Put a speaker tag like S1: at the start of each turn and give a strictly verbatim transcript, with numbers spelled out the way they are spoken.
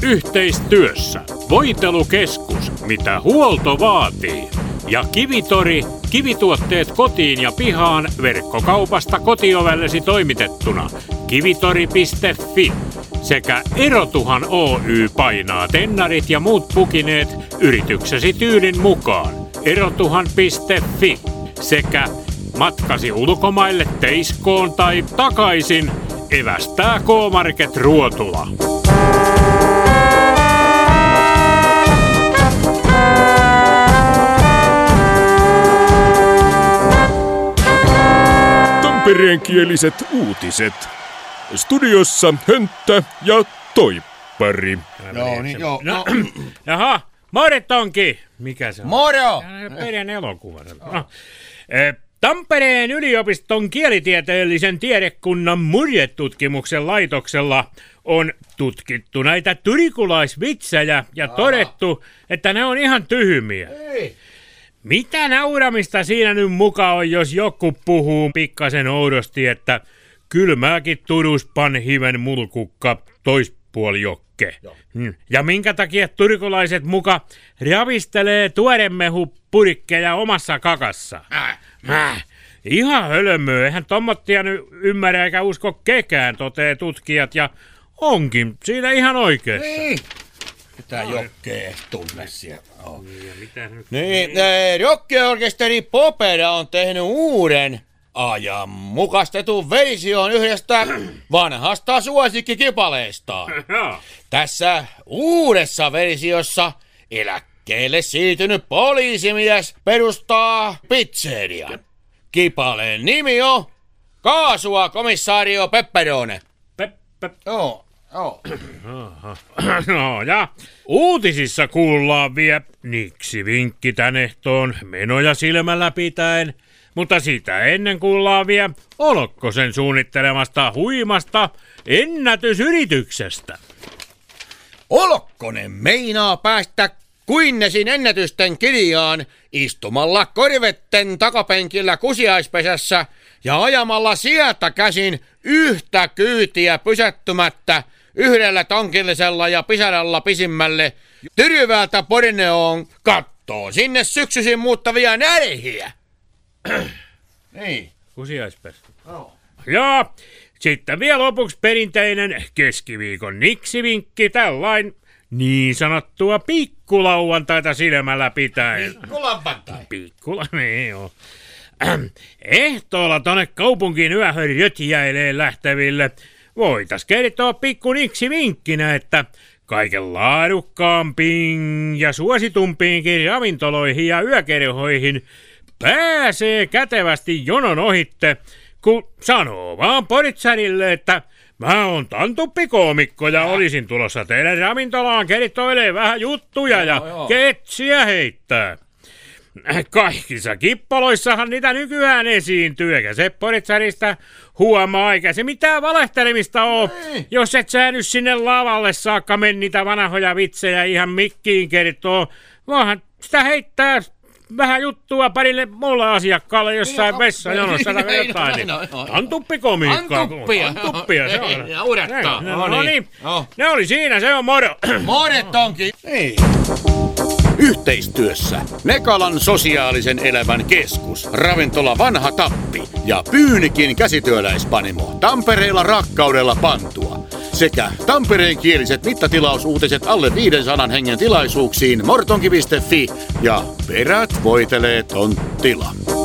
S1: Yhteistyössä Voitelukeskus, mitä huolto vaatii. Ja Kivitori, kivituotteet kotiin ja pihaan verkkokaupasta kotiovellesi toimitettuna. Kivitori piste fi sekä Erotuhan Oy painaa tennarit ja muut pukineet yrityksesi tyylin mukaan. Erotuhan piste fi sekä matkasi ulkomaille Teiskoon tai takaisin evästää K-Market Ruotula.
S2: Tampereenkieliset uutiset. Studiossa Hönttä ja Toippari.
S3: Joo, niin joo. No.
S1: Jaha, Moretonki. Mikä se on?
S3: Moro!
S1: Meidän elokuva. No. E, Tampereen yliopiston kielitieteellisen tiedekunnan murjetutkimuksen laitoksella on tutkittu näitä turikulaisvitsejä ja Aha. todettu, että ne on ihan tyhmiä.
S3: Ei.
S1: Mitä nauramista siinä nyt muka on, jos joku puhuu pikkasen oudosti, että kylmääkin turuspan hiven mulkukka toispuoli jokke. Hmm. Ja minkä takia turkulaiset muka ravistelee tuoremehupurikkeja omassa kakassa? Äh. Äh. Ihan hölmöä, eihän tommottia nyt ymmärrä eikä usko kekään, totee tutkijat, ja onkin siinä ihan oikeassa.
S3: Niin. Mitä jokkee tunne siellä on.
S1: Niin,
S3: niin rockiorkesteri Popeda on tehnyt uuden ajanmukastetun version yhdestä vanhasta suosikkikipaleestaan. Tässä uudessa versiossa eläkkeelle siirtynyt poliisimies perustaa pizzerian. Kipaleen nimi on Kaasua komissaario Pepperone.
S1: Peppe.
S3: Joo. Oh.
S1: No ja uutisissa kuullaan vielä niksi vinkki tän ehtoon menoja silmällä pitäen, mutta sitä ennen kuullaan vielä Olokkosen suunnittelemasta huimasta ennätysyrityksestä.
S3: Olokkonen meinaa päästä Guinnessin ennätysten kirjaan istumalla korvetten takapenkillä kusiaispesässä ja ajamalla sieltä käsin yhtä kyytiä pysättymättä yhdellä tonkillisella ja pisaralla pisimmälle Tyrjyvältä Borneoon kattoo sinne syksyisin muuttavia närhiä.
S1: Niin. Kusiaispesä. Oh. Ja sitten vielä lopuksi perinteinen keskiviikon niksivinkki, tällainen niin sanottua pikkulauantaita silmällä pitäen.
S3: Pikkulauantai?
S1: Pikkula, niin joo. Ehtoolla tonne kaupunkiin yöhön rötjäilee lähteville voitais kertoa pikku niksi vinkkinä, että kaiken laadukkaampiin ja suositumpiinkin ravintoloihin ja yökerhoihin pääsee kätevästi jonon ohitte, kun sanoo vaan poritsarille, että mä oon tantuppikoomikko ja olisin tulossa teidän ravintolaan kertoilee vähän juttuja ja joo, joo. ketsiä heittää. Kaikissa kippaloissahan niitä nykyään esiintyy, eikä se poritsarista huomaa, eikä se mitään valehtelemista oo, jos et sä nyt sinne lavalle saakka men niitä vanhoja vitsejä ihan mikkiin kertoo, voihan sitä heittää vähän juttua parille mulle asiakkaalle jossain no, vessajonossa tai jotain. Niin. Tantuppikomiikkaa.
S3: Antuppia.
S1: Antuppia, se on.
S3: Ja uudettaa.
S1: No, no niin, ne oli siinä, se on moro.
S3: Moretonki. Niin. Yhteistyössä Nekalan sosiaalisen elämän keskus, ravintola Vanha Tappi ja Pyynikin käsityöläispanimo Tampereella rakkaudella pantua. Sekä tampereenkieliset mittatilausuutiset alle viisisataa hengen tilaisuuksiin mortonki piste fi ja perät voitelee tonttila.